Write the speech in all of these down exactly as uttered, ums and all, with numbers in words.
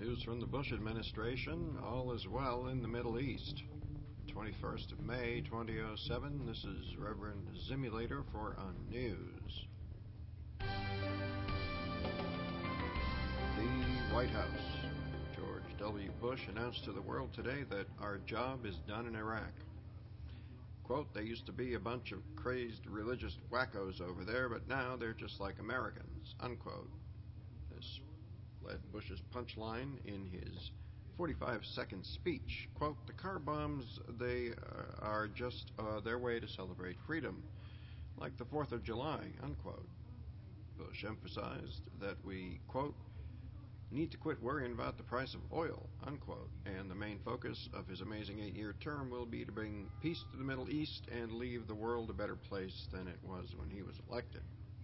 News from the Bush administration, all is well in the Middle East. twenty-first of May, twenty oh seven, this is Reverend Zimulator for Unnews. The White House. George W. Bush announced to the world today that our job is done in Iraq. Quote, they used to be a bunch of crazed religious wackos over there, but now they're just like Americans, unquote. This led Bush's punchline in his forty-five second speech. Quote, the car bombs, they uh, are just uh, their way to celebrate freedom, like the fourth of July, unquote. Bush emphasized that we, quote, need to quit worrying about the price of oil, unquote, and the main focus of his amazing eight-year term will be to bring peace to the Middle East and leave the world a better place than it was when he was elected.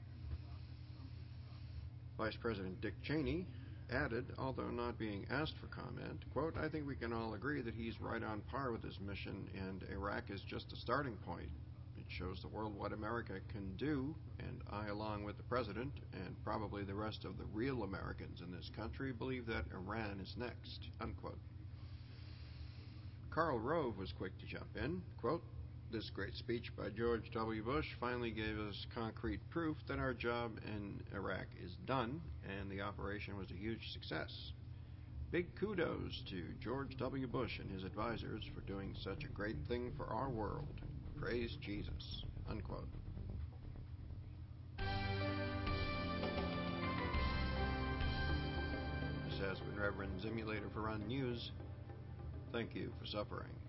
Vice President Dick Cheney added, although not being asked for comment, quote, I think we can all agree that he's right on par with his mission, and Iraq is just a starting point. It shows the world what America can do, and I, along with the President, and probably the rest of the real Americans in this country, believe that Iran is next, unquote. Karl Rove was quick to jump in, quote, this great speech by George W. Bush finally gave us concrete proof that our job in Iraq is done, and the operation was a huge success. Big kudos to George W. Bush and his advisors for doing such a great thing for our world. Praise Jesus, unquote. This has been Reverend Zimulator for Unnews. Thank you for suffering.